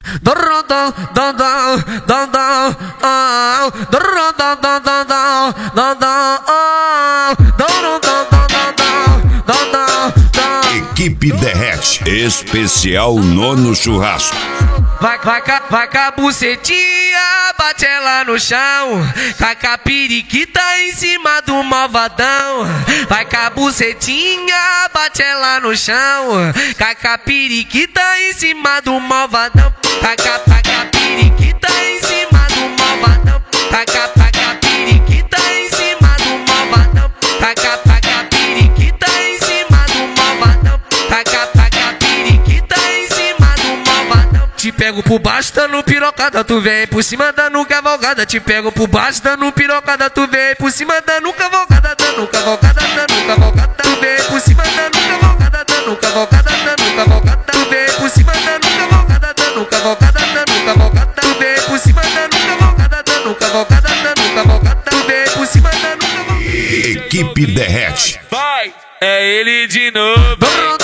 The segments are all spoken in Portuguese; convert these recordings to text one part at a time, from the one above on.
Equipe Derrete, especial Nono Churrasco. Vai com a bucetinha, bate ela no chão. Com a periquita em cima do malvadão. Vai com a bucetinha, bate ela no chão. Com a periquita em cima do malvadão. Com a periquita em cima do malvadão. Com a periquita em cima do malvadão. Com a periquita em cima do malvadão. Com a periquita em cima do malvadão. Te pego por baixo, dando pirocada, tu vem por cima, dando cavalgada. Te pego por baixo, dando pirocada, tu vem por cima, dando cavalgada, dando cavalgada, dando cavalgada. Tu vem por cima, dando cavalgada, dando cavalgada, dando cavalgada. Tu vem por cima, dando cavalgada, dando cavalgada, dando cavalgada. Tu vem por cima, dando cavalgada, dando cavalgada, dando cavalgada. Tu vem por cima, dando cavalgada. Equipe Derrete. Vai, é ele de novo.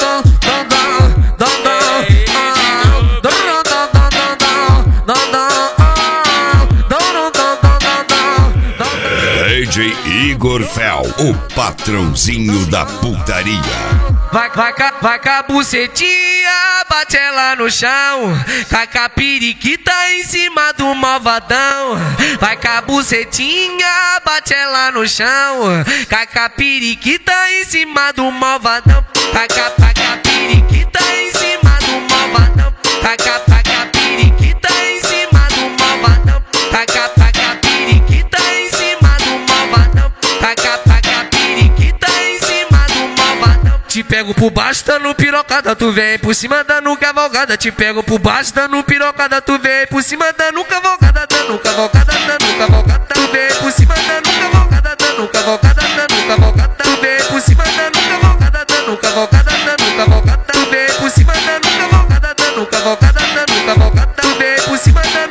DJ Igor Fel, o patrãozinho da putaria. Vai com a bucetinha, bate ela no chão. Com a periquita em cima do malvadão. Vai com a bucetinha, bate ela no chão. Com a periquita em cima do malvadão. Com a periquita em cima do malvadão. Com a periquita em cima do malvadão. Com a periquita em cima do malvadão. Com a periquita em cima do malvadão. Te pego por baixo, dando pirocada, tu vem por cima, dando cavalgada. Te pego por baixo, dando pirocada, tu vem por cima, dando cavalgada, dando cavalgada, dando cavalgada. Tu vem por cima, dando cavalgada, dando cavalgada, dando cavalgada. Tu vem por cima, dando cavalgada, dando cavalgada, dando cavalgada. Tu vem por cima, dando cavalgada, dando cavalgada, dando cavalgada. Tu vem por cima, dando